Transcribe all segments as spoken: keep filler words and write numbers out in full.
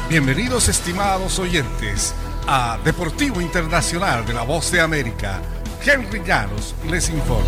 Bienvenidos, estimados oyentes, a Deportivo Internacional de la Voz de América. Henry Llanos les informa.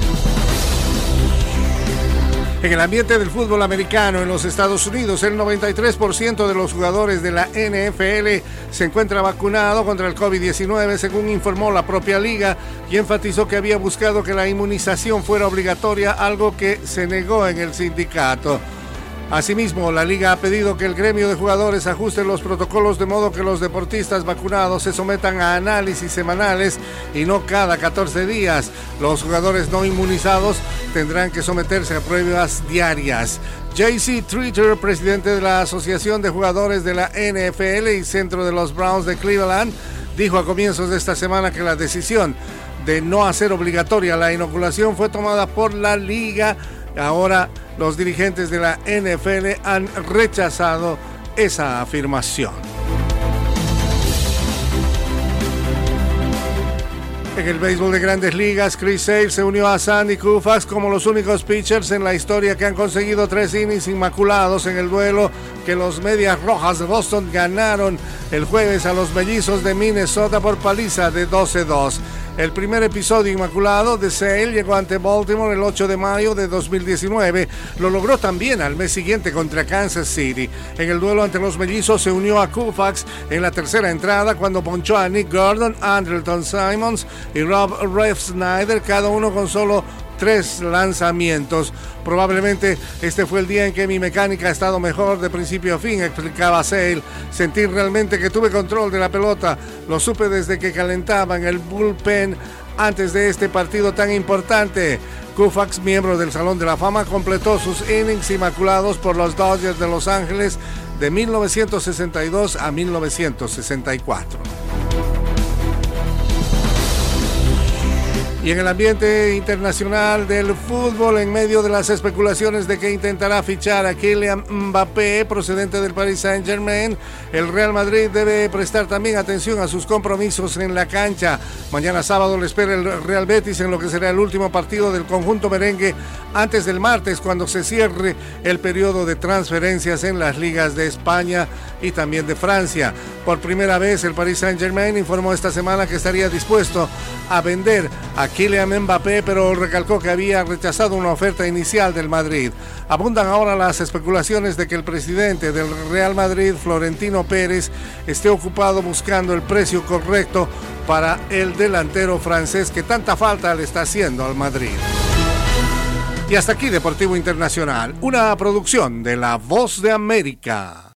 En el ambiente del fútbol americano en los Estados Unidos, el noventa y tres por ciento de los jugadores de la N F L se encuentra vacunado contra el COVID diecinueve, según informó la propia liga, y enfatizó que había buscado que la inmunización fuera obligatoria, algo que se negó en el sindicato. Asimismo, la liga ha pedido que el gremio de jugadores ajuste los protocolos de modo que los deportistas vacunados se sometan a análisis semanales y no cada catorce días. Los jugadores no inmunizados tendrán que someterse a pruebas diarias. J C Treater, presidente de la Asociación de Jugadores de la N F L y centro de los Browns de Cleveland, dijo a comienzos de esta semana que la decisión de no hacer obligatoria la inoculación fue tomada por la liga. Ahora los dirigentes de la N F L han rechazado esa afirmación. En el béisbol de Grandes Ligas, Chris Sale se unió a Sandy Koufax como los únicos pitchers en la historia que han conseguido tres innings inmaculados en el duelo que los Medias Rojas de Boston ganaron el jueves a los Mellizos de Minnesota por paliza de doce a dos. El primer episodio inmaculado de Sale llegó ante Baltimore el ocho de mayo de dos mil diecinueve. Lo logró también al mes siguiente contra Kansas City. En el duelo ante los Mellizos se unió a Koufax en la tercera entrada cuando ponchó a Nick Gordon, Andrelton Simmons y Rob Refsnyder, cada uno con solo tres lanzamientos. Probablemente este fue el día en que mi mecánica ha estado mejor de principio a fin, explicaba Sale. Sentí realmente que tuve control de la pelota. Lo supe desde que calentaba en el bullpen antes de este partido tan importante. Koufax, miembro del Salón de la Fama, completó sus innings inmaculados por los Dodgers de Los Ángeles de mil novecientos sesenta y dos a mil novecientos sesenta y cuatro. Y en el ambiente internacional del fútbol, en medio de las especulaciones de que intentará fichar a Kylian Mbappé, procedente del Paris Saint-Germain, el Real Madrid debe prestar también atención a sus compromisos en la cancha. Mañana sábado le espera el Real Betis en lo que será el último partido del conjunto merengue antes del martes, cuando se cierre el periodo de transferencias en las ligas de España y también de Francia. Por primera vez, el Paris Saint-Germain informó esta semana que estaría dispuesto a vender a Kylian Mbappé, pero recalcó que había rechazado una oferta inicial del Madrid. Abundan ahora las especulaciones de que el presidente del Real Madrid, Florentino Pérez, esté ocupado buscando el precio correcto para el delantero francés que tanta falta le está haciendo al Madrid. Y hasta aquí Deportivo Internacional, una producción de La Voz de América.